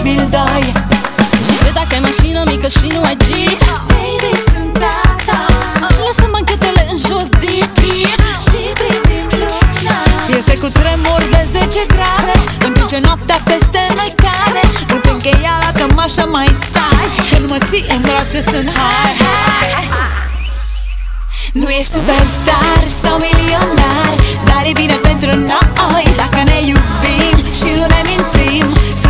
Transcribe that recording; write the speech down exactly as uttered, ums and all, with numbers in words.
posibil doi. Și ce dacă ai mașină mică și nu ai Jeep? Baby, sunt tata. Lăsăm banchetele în jos, dip, dip, și privim luna. Iese cu tremur de zece grade, în timp ce noaptea peste noi cade. Nu te încheia la cămașă, mai stai, când mă ții în brațe sunt hai, hai. Nu ești superstar sau milionar, dar e bine pentru noi dacă ne iubim și nu ne mințim.